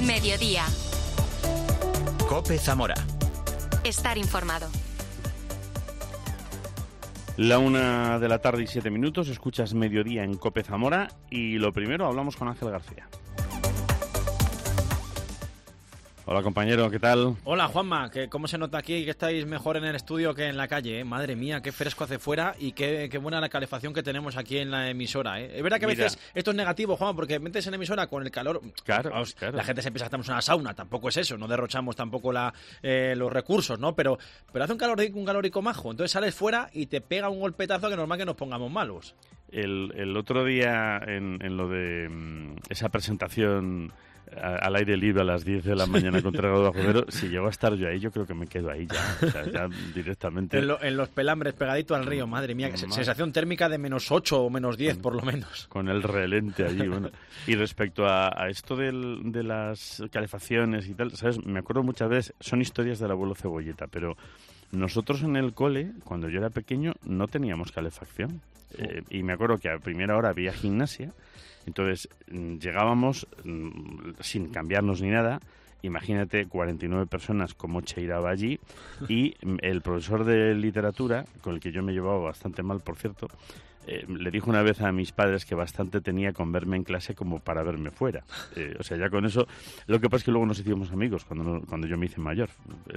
Mediodía. COPE Zamora. Estar informado. 1:07 escuchas Mediodía en COPE Zamora y lo primero hablamos con Ángel García. Hola compañero, ¿qué tal? Hola Juanma, ¿cómo se nota aquí que estáis mejor en el estudio que en la calle? Madre mía, qué fresco hace fuera y qué buena la calefacción que tenemos aquí en la emisora. Es verdad que a veces esto es negativo, Juanma, porque metes en la emisora con el calor. Claro. La gente se piensa que estamos en una sauna, tampoco es eso, no derrochamos tampoco los recursos, ¿no? Pero hace un calorico majo, entonces sales fuera y te pega un golpetazo que es normal que nos pongamos malos. El otro día en lo de esa presentación al aire libre a las 10 de la mañana contra Dragado Bajo Cero, si llego a estar yo ahí, yo creo que me quedo ahí ya, o sea, ya directamente. En los pelambres, pegadito al río, madre mía, sensación térmica de -8 o -10 por lo menos. Con el relente allí, bueno. Y respecto a esto de las calefacciones y tal, ¿sabes? Me acuerdo muchas veces, son historias del abuelo Cebolleta, pero nosotros en el cole, cuando yo era pequeño, no teníamos calefacción. Y me acuerdo que a primera hora había gimnasia. Entonces llegábamos sin cambiarnos ni nada. Imagínate 49 personas como cheiraba allí y el profesor de literatura, con el que yo me llevaba bastante mal, por cierto, le dijo una vez a mis padres que bastante tenía con verme en clase como para verme fuera. O sea, ya con eso. Lo que pasa es que luego nos hicimos amigos cuando yo me hice mayor.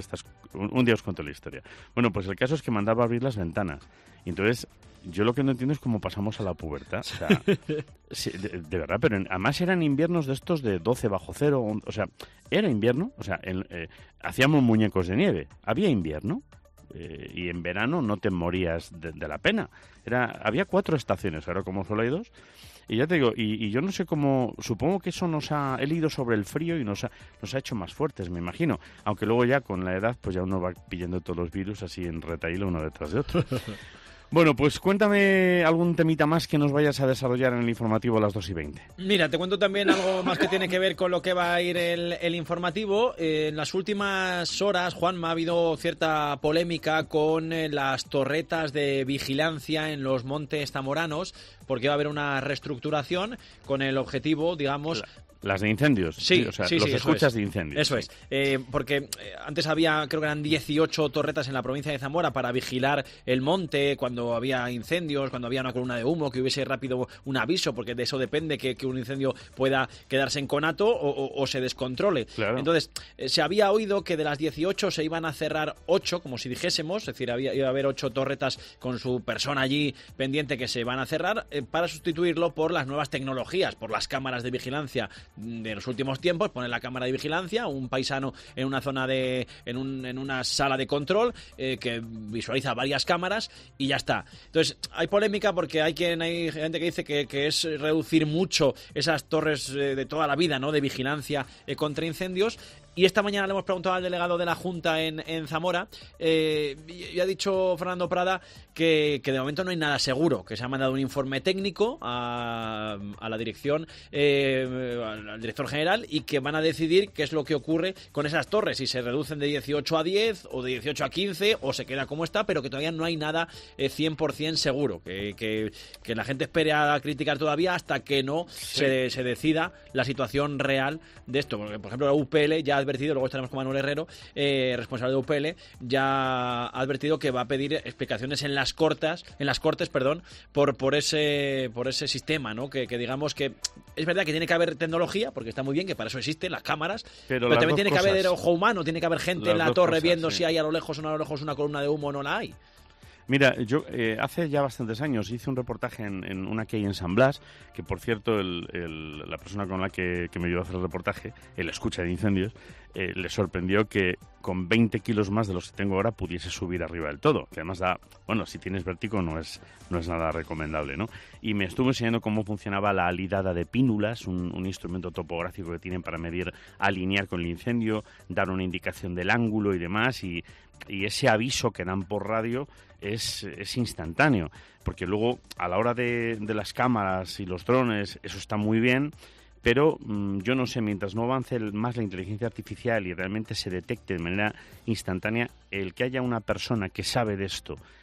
Un día os cuento la historia. Bueno, pues el caso es que mandaba a abrir las ventanas. Y entonces, yo lo que no entiendo es cómo pasamos a la pubertad. O sea, sí, de verdad, pero además eran inviernos de estos de 12 bajo cero. O sea, era invierno. O sea, hacíamos muñecos de nieve. Había invierno. Y en verano no te morías de la pena. Había 4 estaciones, ahora como solo hay 2. Y ya te digo, y yo no sé cómo, supongo que eso he leído sobre el frío y nos ha hecho más fuertes, me imagino. Aunque luego ya con la edad, pues ya uno va pillando todos los virus así en retaíla uno detrás de otro. Bueno, pues cuéntame algún temita más que nos vayas a desarrollar en el informativo a las 2:20. Mira, te cuento también algo más que tiene que ver con lo que va a ir el informativo. En las últimas horas, Juanma, ha habido cierta polémica con las torretas de vigilancia en los montes zamoranos, porque va a haber una reestructuración con el objetivo, digamos... Las de incendios, sí, o sea, sí, los escuchas es. De incendios. Eso es, porque antes había, creo que eran 18 torretas en la provincia de Zamora para vigilar el monte cuando había incendios, cuando había una columna de humo, que hubiese rápido un aviso, porque de eso depende que un incendio pueda quedarse en conato o se descontrole. Claro. Entonces, se había oído que de las 18 se iban a cerrar 8, como si dijésemos, es decir, iba a haber 8 torretas con su persona allí pendiente que se van a cerrar, para sustituirlo por las nuevas tecnologías, por las cámaras de vigilancia de los últimos tiempos. Poner la cámara de vigilancia, un paisano en una zona en una sala de control que visualiza varias cámaras y ya está. Entonces hay polémica porque hay gente que dice que es reducir mucho esas torres de toda la vida, ¿no?, de vigilancia contra incendios. Y esta mañana le hemos preguntado al delegado de la Junta en Zamora y ha dicho Fernando Prada que de momento no hay nada seguro, que se ha mandado un informe técnico a la dirección, al director general, y que van a decidir qué es lo que ocurre con esas torres, si se reducen de 18 a 10 o de 18 a 15 o se queda como está, pero que todavía no hay nada 100% seguro, que la gente espere a criticar todavía hasta que no se decida la situación real de esto. Porque, por ejemplo, la UPL ya ha advertido, luego estaremos con Manuel Herrero, responsable de UPL, ya ha advertido que va a pedir explicaciones en las Cortes, por ese sistema, ¿no? Que digamos que es verdad que tiene que haber tecnología, porque está muy bien, que para eso existen las cámaras, pero también tiene que haber ojo humano, tiene que haber gente en la torre viendo si hay a lo lejos o no a lo lejos una columna de humo o no la hay. Mira, yo hace ya bastantes años hice un reportaje en una que hay en San Blas, que por cierto la persona con la que me ayudó a hacer el reportaje, el escucha de incendios, le sorprendió que con 20 kilos más de los que tengo ahora pudiese subir arriba del todo, que además si tienes vértigo no es nada recomendable, ¿no? Y me estuvo enseñando cómo funcionaba la alidada de pínulas, un instrumento topográfico que tienen para alinear con el incendio, dar una indicación del ángulo y demás, y ese aviso que dan por radio es instantáneo, porque luego a la hora de las cámaras y los drones eso está muy bien, pero yo no sé, mientras no avance más la inteligencia artificial y realmente se detecte de manera instantánea, el que haya una persona que sabe de esto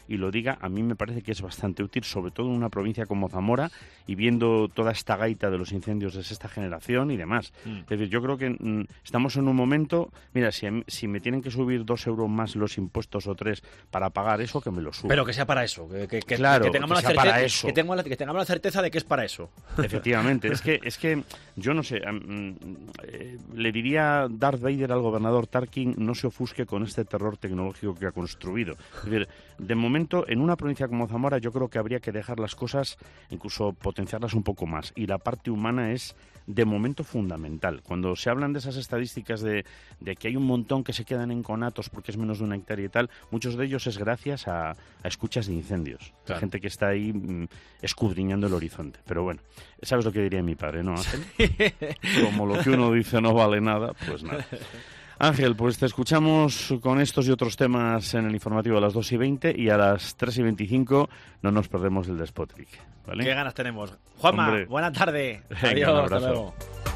y lo diga, a mí me parece que es bastante útil, sobre todo en una provincia como Zamora y viendo toda esta gaita de los incendios de sexta generación y demás. Es decir, yo creo que estamos en un momento, mira, si me tienen que subir 2 euros más los impuestos o 3 para pagar eso, que me lo suban. Pero que sea para eso, Claro, que tengamos que sea para eso. Que tengamos la certeza de que es para eso. Efectivamente, es que yo no sé, le diría Darth Vader al gobernador Tarkin, no se ofusque con este terror tecnológico que ha construido. Es decir, de momento, en una provincia como Zamora, yo creo que habría que dejar las cosas, incluso potenciarlas un poco más. Y la parte humana es, de momento, fundamental. Cuando se hablan de esas estadísticas de que hay un montón que se quedan en conatos porque es menos de 1 hectárea y tal, muchos de ellos es gracias a escuchas de incendios. Claro. Gente que está ahí escudriñando el horizonte. Pero bueno, ¿sabes lo que diría mi padre, no, Ángel? Como lo que uno dice no vale nada, pues nada. Ángel, pues te escuchamos con estos y otros temas en el informativo a las 2:20 y a las 3:25 no nos perdemos el Despotric, ¿vale? Qué ganas tenemos. Juanma, Hombre. buena tarde. Venga, adiós, un abrazo. hasta luego.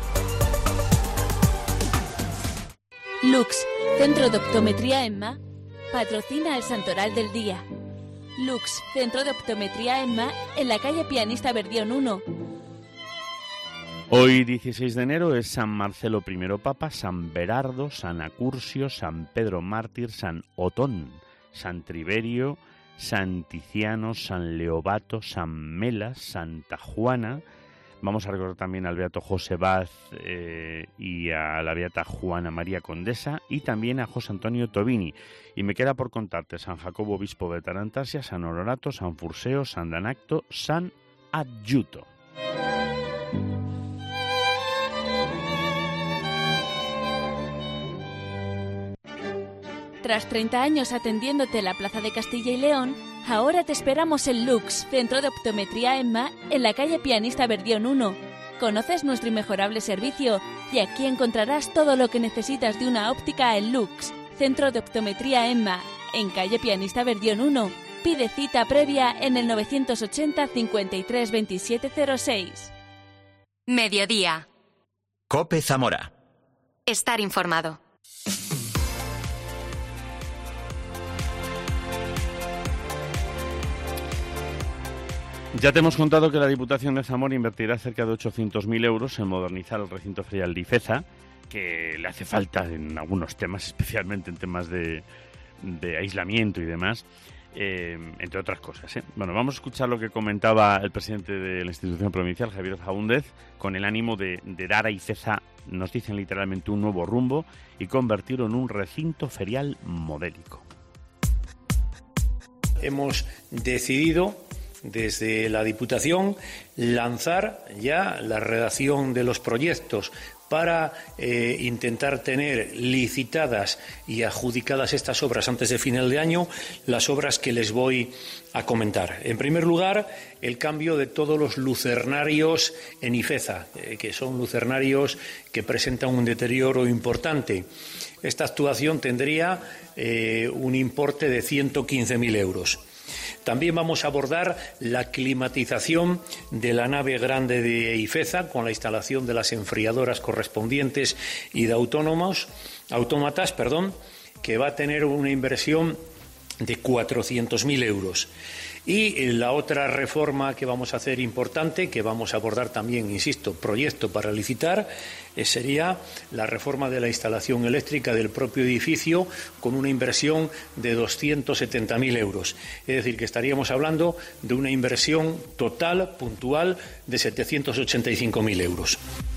Lux, Centro de Optometría EMMA, patrocina el Santoral del Día. Lux, Centro de Optometría EMMA, en la calle Pianista Verdión 1. Hoy, 16 de enero, es San Marcelo I Papa, San Berardo, San Acursio, San Pedro Mártir, San Otón, San Triverio, San Ticiano, San Leobato, San Melas, Santa Juana. Vamos a recordar también al beato José Baz y a la beata Juana María Condesa y también a José Antonio Tobini. Y me queda por contarte San Jacobo Obispo de Tarantasia, San Honorato, San Furseo, San Danacto, San Adjuto. Tras 30 años atendiéndote en la Plaza de Castilla y León, ahora te esperamos en Lux, Centro de Optometría EMMA, en la calle Pianista Verdión 1. Conoces nuestro inmejorable servicio y aquí encontrarás todo lo que necesitas de una óptica en Lux, Centro de Optometría EMMA, en calle Pianista Verdión 1. Pide cita previa en el 980 53 27 06. Mediodía. COPE Zamora. Estar informado. Ya te hemos contado que la Diputación de Zamora invertirá cerca de 800.000 euros en modernizar el recinto ferial de Ifeza, que le hace falta en algunos temas, especialmente en temas de aislamiento y demás, entre otras cosas, ¿eh? Bueno, vamos a escuchar lo que comentaba el presidente de la institución provincial, Javier Faúndez, con el ánimo de dar a Ifeza, nos dicen literalmente, un nuevo rumbo y convertirlo en un recinto ferial modélico. Hemos decidido desde la Diputación lanzar ya la redacción de los proyectos para intentar tener licitadas y adjudicadas estas obras antes de final de año, las obras que les voy a comentar. En primer lugar, el cambio de todos los lucernarios en Ifeza, que son lucernarios que presentan un deterioro importante. Esta actuación tendría un importe de 115.000 euros. También vamos a abordar la climatización de la nave grande de Ifeza con la instalación de las enfriadoras correspondientes y de autómatas, que va a tener una inversión de 400.000 euros. Y la otra reforma que vamos a hacer importante, que vamos a abordar también, insisto, proyecto para licitar, sería la reforma de la instalación eléctrica del propio edificio con una inversión de 270.000 euros. Es decir, que estaríamos hablando de una inversión total, puntual, de 785.000 euros.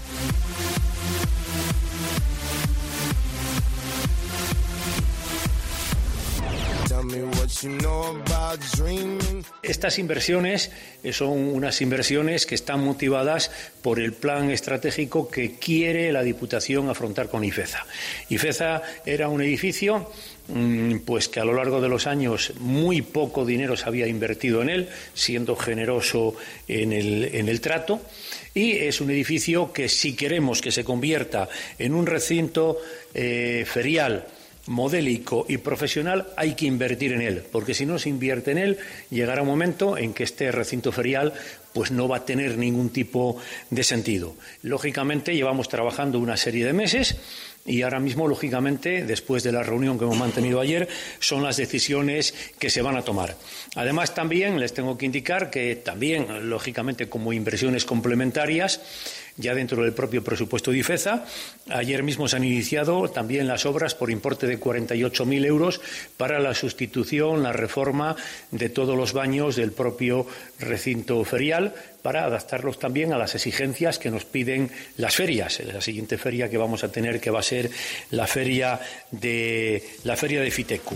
Estas inversiones son unas inversiones que están motivadas por el plan estratégico que quiere la Diputación afrontar con Ifeza. Ifeza era un edificio pues que a lo largo de los años muy poco dinero se había invertido en él, siendo generoso en el trato, y es un edificio que, si queremos que se convierta en un recinto ferial modélico y profesional, hay que invertir en él, porque si no se invierte en él, llegará un momento en que este recinto ferial pues no va a tener ningún tipo de sentido. Lógicamente, llevamos trabajando una serie de meses y ahora mismo, lógicamente, después de la reunión que hemos mantenido ayer, son las decisiones que se van a tomar. Además, también les tengo que indicar que también, lógicamente, como inversiones complementarias, ya dentro del propio presupuesto de IFEZA, ayer mismo se han iniciado también las obras por importe de 48.000 euros para la sustitución, la reforma de todos los baños del propio recinto ferial, para adaptarlos también a las exigencias que nos piden las ferias. La siguiente feria que vamos a tener, que va a ser la feria de Fitecu.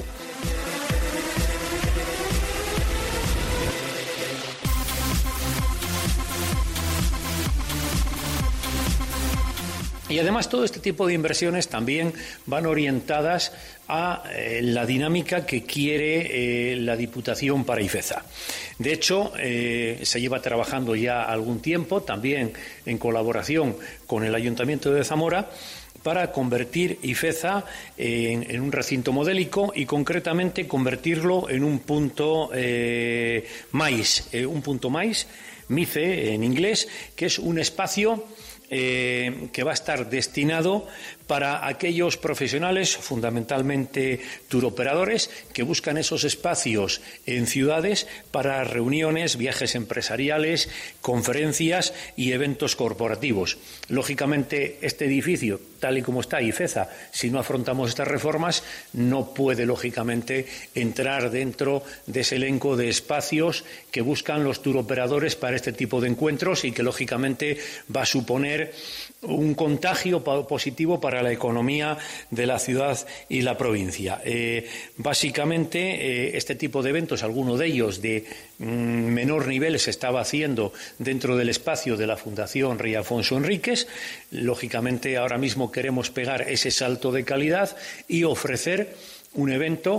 Y además todo este tipo de inversiones también van orientadas a la dinámica que quiere la Diputación para IFEZA. De hecho, se lleva trabajando ya algún tiempo, también en colaboración con el Ayuntamiento de Zamora, para convertir IFEZA en un recinto modélico y concretamente convertirlo en un punto MICE en inglés, que es un espacio que va a estar destinado para aquellos profesionales, fundamentalmente turoperadores, que buscan esos espacios en ciudades para reuniones, viajes empresariales, conferencias y eventos corporativos. Lógicamente, este edificio, tal y como está IFEZA, si no afrontamos estas reformas, no puede, lógicamente, entrar dentro de ese elenco de espacios que buscan los turoperadores para este tipo de encuentros y que, lógicamente, va a suponer un contagio positivo para la economía de la ciudad y la provincia. Básicamente, este tipo de eventos, alguno de ellos de menor nivel, se estaba haciendo dentro del espacio de la Fundación Rey Afonso Enríquez. Lógicamente, ahora mismo queremos pegar ese salto de calidad y ofrecer un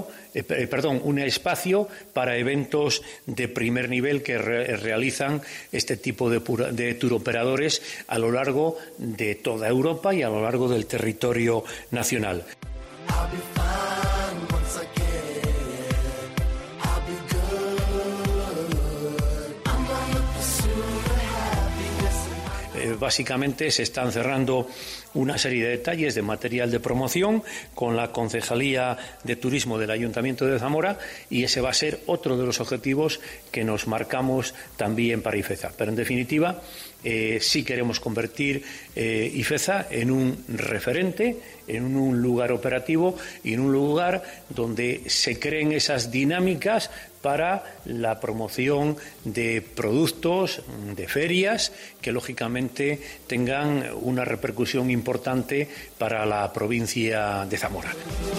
espacio para eventos de primer nivel que realizan este tipo de turoperadores a lo largo de toda Europa y a lo largo del territorio nacional. Básicamente se están cerrando una serie de detalles de material de promoción con la Concejalía de Turismo del Ayuntamiento de Zamora y ese va a ser otro de los objetivos que nos marcamos también para IFEZA. Pero en definitiva, sí queremos convertir IFEZA en un referente, en un lugar operativo y en un lugar donde se creen esas dinámicas para la promoción de productos, de ferias, que lógicamente tengan una repercusión importante para la provincia de Zamora.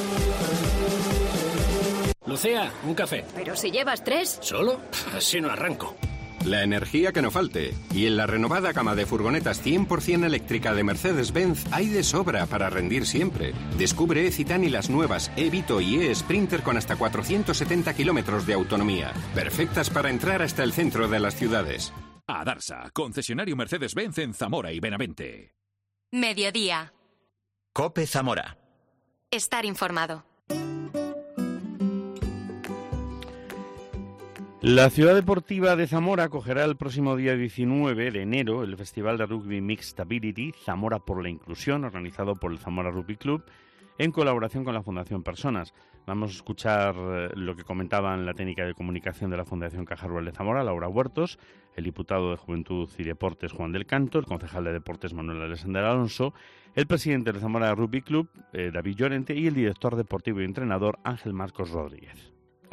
Lucía, un café. Pero si llevas 3. ¿Solo? Así no arranco. La energía que no falte. Y en la renovada gama de furgonetas 100% eléctrica de Mercedes-Benz hay de sobra para rendir siempre. Descubre E-Citan y las nuevas E-Vito y E-Sprinter con hasta 470 kilómetros de autonomía. Perfectas para entrar hasta el centro de las ciudades. Adarsa, concesionario Mercedes-Benz en Zamora y Benavente. Mediodía. COPE Zamora. Estar informado. La ciudad deportiva de Zamora acogerá el próximo día 19 de enero el Festival de Rugby Mixed Ability Zamora por la Inclusión, organizado por el Zamora Rugby Club, en colaboración con la Fundación Personas. Vamos a escuchar lo que comentaban la técnica de comunicación de la Fundación Caja Rural de Zamora, Laura Huertos, el diputado de Juventud y Deportes, Juan del Canto, el concejal de Deportes, Manuel Alexander Alonso, el presidente del Zamora Rugby Club, David Llorente, y el director deportivo y entrenador, Ángel Marcos Rodríguez.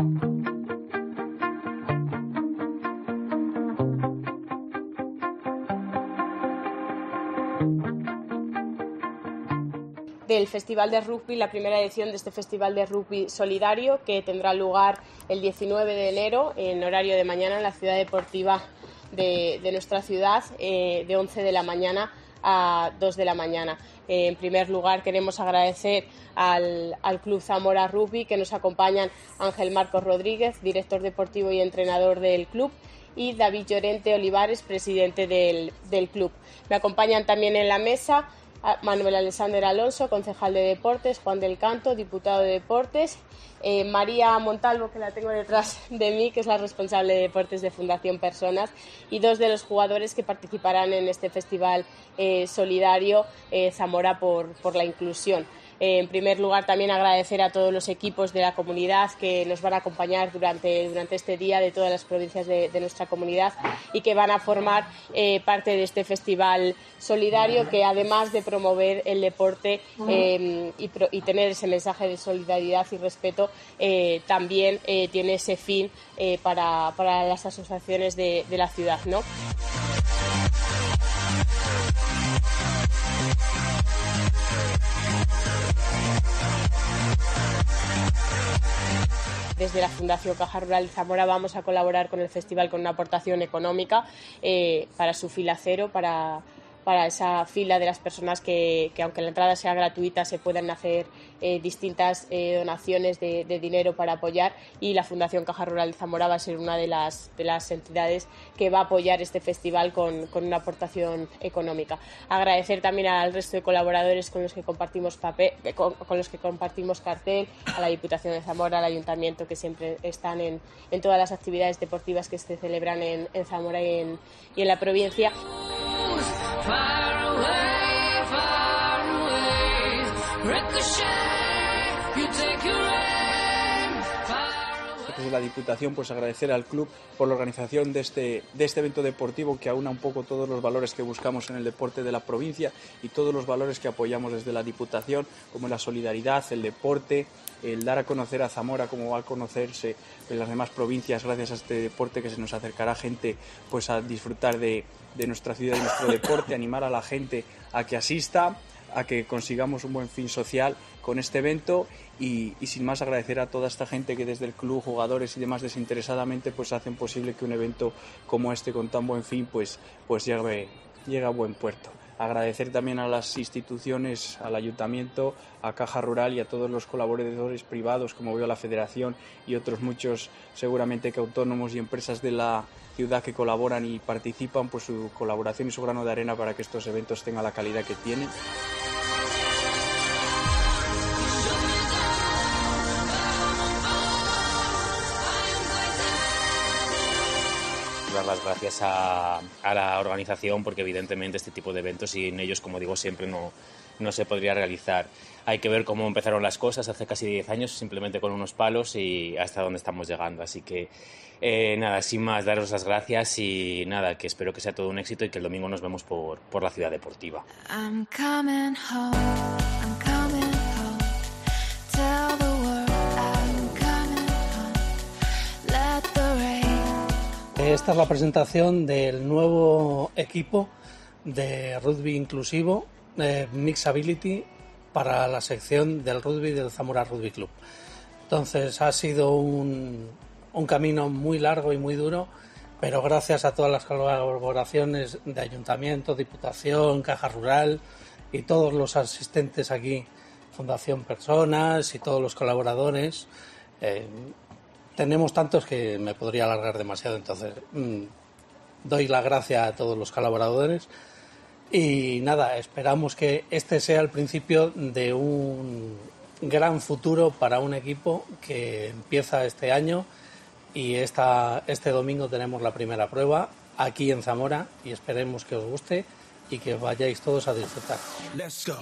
Del Festival de Rugby, la primera edición de este Festival de Rugby Solidario, que tendrá lugar el 19 de enero en horario de mañana en la ciudad deportiva de nuestra ciudad, de 11 de la mañana a 2 de la mañana. En primer lugar, queremos agradecer al Club Zamora Rugby, que nos acompañan Ángel Marcos Rodríguez, director deportivo y entrenador del club, y David Llorente Olivares, presidente del club. Me acompañan también en la mesa Manuel Alexander Alonso, concejal de Deportes, Juan del Canto, diputado de Deportes, María Montalvo, que la tengo detrás de mí, que es la responsable de Deportes de Fundación Personas, y 2 de los jugadores que participarán en este festival solidario Zamora por la inclusión. En primer lugar, también agradecer a todos los equipos de la comunidad que nos van a acompañar durante este día, de todas las provincias de nuestra comunidad, y que van a formar parte de este festival solidario, que además de promover el deporte y tener ese mensaje de solidaridad y respeto, también tiene ese fin para las asociaciones de la ciudad, ¿no? Desde la Fundación Caja Rural de Zamora vamos a colaborar con el festival con una aportación económica para su fila cero, para esa fila de las personas que aunque la entrada sea gratuita, se puedan hacer distintas donaciones de dinero para apoyar, y la Fundación Caja Rural de Zamora va a ser una de las entidades que va a apoyar este festival con una aportación económica. Agradecer también al resto de colaboradores con los que compartimos cartel, a la Diputación de Zamora, al Ayuntamiento, que siempre están en todas las actividades deportivas que se celebran en Zamora y en la provincia. Desde la Diputación, pues agradecer al club por la organización de este evento deportivo, que aúna un poco todos los valores que buscamos en el deporte de la provincia y todos los valores que apoyamos desde la Diputación, como la solidaridad, el deporte, el dar a conocer a Zamora como va a conocerse en las demás provincias gracias a este deporte, que se nos acercará gente pues a disfrutar de nuestra ciudad y nuestro deporte, animar a la gente a que asista, a que consigamos un buen fin social con este evento, y sin más agradecer a toda esta gente que desde el club, jugadores y demás desinteresadamente pues hacen posible que un evento como este con tan buen fin pues llegue a buen puerto. Agradecer también a las instituciones, al Ayuntamiento, a Caja Rural y a todos los colaboradores privados, como veo la Federación y otros muchos, seguramente que autónomos y empresas de la ciudad que colaboran y participan, pues su colaboración y su grano de arena para que estos eventos tengan la calidad que tienen. Dar las gracias a la organización, porque evidentemente este tipo de eventos sin ellos, como digo siempre, no se podría realizar. Hay que ver cómo empezaron las cosas hace casi 10 años, simplemente con unos palos, y hasta dónde estamos llegando. Así que nada, sin más, daros las gracias y nada, que espero que sea todo un éxito y que el domingo nos vemos por la ciudad deportiva. I'm coming home, I'm coming home. Tell the world I'm coming home. Let the rain. Esta es la presentación del nuevo equipo de rugby inclusivo, Mixability, para la sección del rugby del Zamora Rugby Club. Entonces ha sido un camino muy largo y muy duro, pero gracias a todas las colaboraciones de Ayuntamiento, Diputación, Caja Rural y todos los asistentes aquí, Fundación Personas y todos los colaboradores, tenemos tantos que me podría alargar demasiado, entonces doy la gracia a todos los colaboradores y nada, esperamos que este sea el principio de un gran futuro para un equipo que empieza este año, y este domingo tenemos la primera prueba aquí en Zamora y esperemos que os guste y que vayáis todos a disfrutar. Let's go.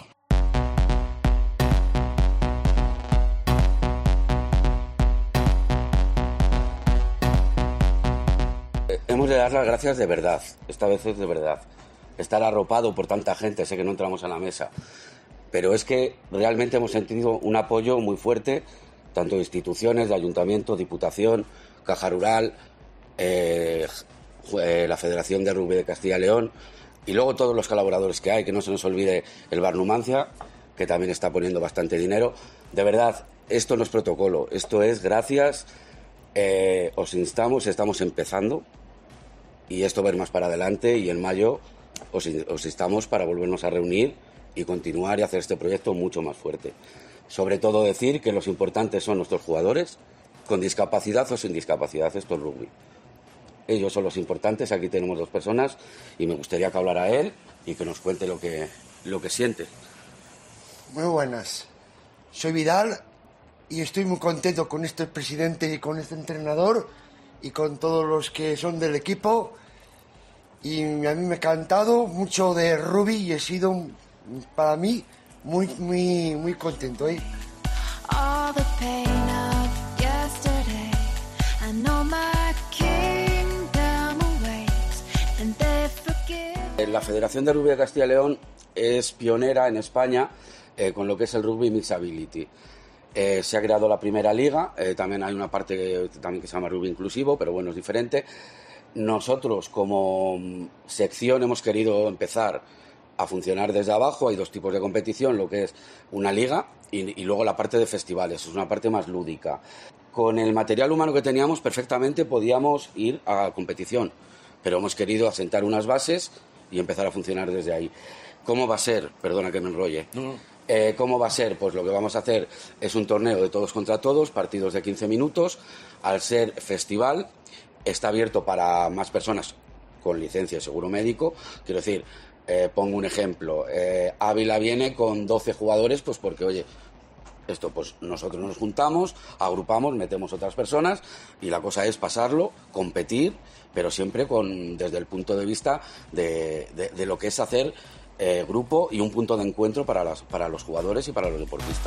Hemos de dar las gracias de verdad, esta vez es de verdad. Estar arropado por tanta gente, sé que no entramos a la mesa, pero es que realmente hemos sentido un apoyo muy fuerte, tanto de instituciones, de Ayuntamiento, Diputación, Caja Rural, la Federación de Rugby de Castilla y León, y luego todos los colaboradores que hay, que no se nos olvide el Bar Numancia, que también está poniendo bastante dinero. De verdad, esto no es protocolo, esto es gracias, os instamos, estamos empezando, y esto va a ir más para adelante, y en mayo os instamos para volvernos a reunir y continuar y hacer este proyecto mucho más fuerte. Sobre todo decir que los importantes son nuestros jugadores, con discapacidad o sin discapacidad, esto es rugby. Ellos son los importantes, aquí tenemos 2 personas y me gustaría que hablara él y que nos cuente lo que lo que siente. Muy buenas. Soy Vidal y estoy muy contento con este presidente y con este entrenador y con todos los que son del equipo. Y a mí me ha encantado mucho de rugby y he sido, para mí, muy contento. All the pain of yesterday, I know my kingdom awaits, and they forgive. La Federación de Rugby de Castilla y León es pionera en España con lo que es el Rugby Mixability. Se ha creado la primera liga, también hay una parte que se llama Rugby Inclusivo, pero bueno, es diferente. Nosotros como sección hemos querido empezar a funcionar desde abajo. Hay dos tipos de competición, lo que es una liga y luego la parte de festivales, es una parte más lúdica. Con el material humano que teníamos perfectamente podíamos ir a competición, pero hemos querido asentar unas bases y empezar a funcionar desde ahí. ¿Cómo va a ser? Perdona que me enrolle. ¿Cómo va a ser? Pues lo que vamos a hacer es un torneo de todos contra todos, partidos de 15 minutos. Al ser festival, está abierto para más personas con licencia y seguro médico. Quiero decir, pongo un ejemplo. Ávila viene con 12 jugadores, pues porque, oye, esto pues nosotros nos juntamos, agrupamos, metemos otras personas y la cosa es pasarlo, competir, pero siempre desde el punto de vista de lo que es hacer grupo y un punto de encuentro para los jugadores y para los deportistas.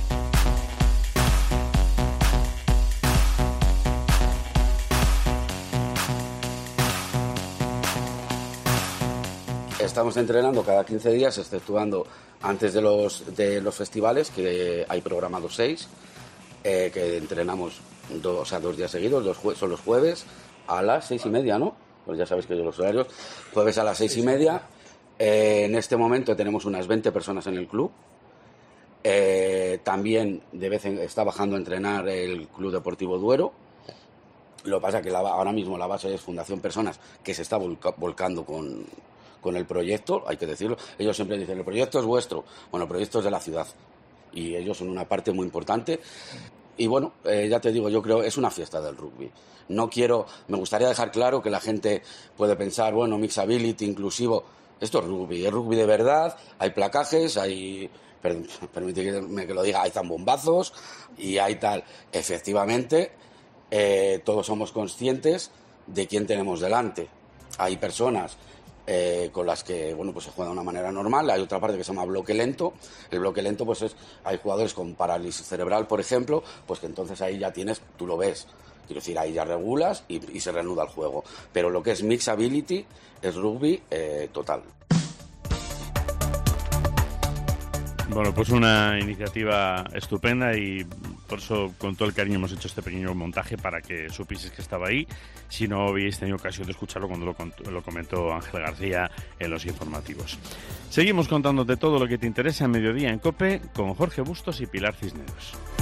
Estamos entrenando cada 15 días, exceptuando antes de los festivales, que hay programados 6, que entrenamos 2 días seguidos, son los jueves a las 6:30, ¿no? Pues ya sabéis que yo los horarios, jueves a las 6:30. En este momento tenemos unas 20 personas en el club. También está bajando a entrenar el Club Deportivo Duero. Lo que pasa es que ahora mismo la base es Fundación Personas, que se está volcando con el proyecto, hay que decirlo. Ellos siempre dicen, el proyecto es vuestro. Bueno, el proyecto es de la ciudad y ellos son una parte muy importante. Y bueno, ya te digo, yo creo es una fiesta del rugby. Me gustaría dejar claro que la gente puede pensar, bueno, mixability, inclusivo. Esto es rugby de verdad, hay placajes, permíteme que lo diga, hay zambombazos y hay tal. Efectivamente, todos somos conscientes de quién tenemos delante. Hay personas con las que pues se juega de una manera normal. Hay otra parte que se llama bloque lento. El bloque lento pues hay jugadores con parálisis cerebral, por ejemplo, pues que entonces ahí ya tú lo ves. Quiero decir, ahí ya regulas y se reanuda el juego. Pero lo que es mixability es rugby total. Bueno, pues una iniciativa estupenda y por eso con todo el cariño hemos hecho este pequeño montaje para que supieses que estaba ahí, si no habéis tenido ocasión de escucharlo cuando lo comentó Ángel García en los informativos. Seguimos contándote todo lo que te interesa en Mediodía en COPE con Jorge Bustos y Pilar Cisneros.